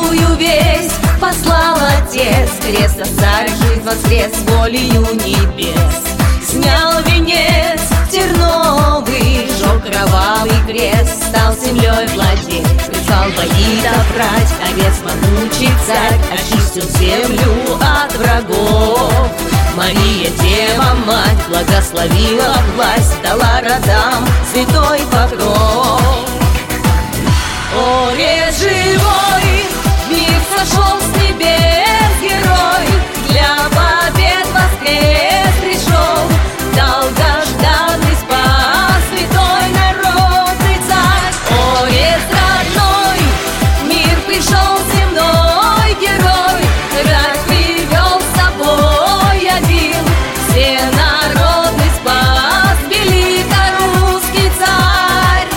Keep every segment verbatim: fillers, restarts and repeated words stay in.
благую весть послал Отец. Креста царь жизнь воскрес волею небес. Снял венец терновый, жег кровавый крест, стал землей владеть, призвал боги добрать, овец помучить царь, очистил землю от врагов. Мария, Дева Мать, благословила власть, дала родам святой покров. О, рез живой, мир сошел с небес, герой, для побед воскрес пришел, долгожданный спас святой народный царь. О, рез родной, мир пришел земной, герой, рай привел с собой, явил, все народный спас, великорусский царь.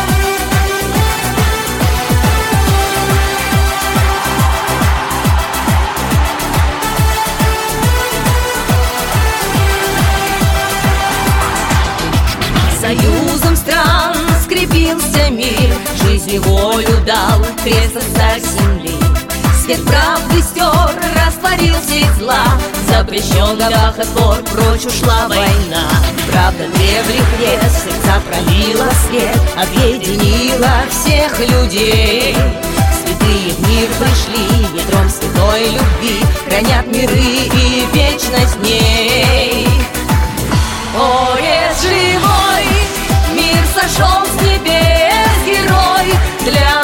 Союзом стран скрепился мир, жизнь и волю дал крест царь земли. Свет правды стер, растворил сеть зла, запрещен горах отпор, прочь ушла война. Правда древних лет сердца пролила свет, объединила всех людей. Святые в мир пришли, ядром святой любви, хранят миры и вечность в ней. О, рез живой, мир сошел с небес, герой, для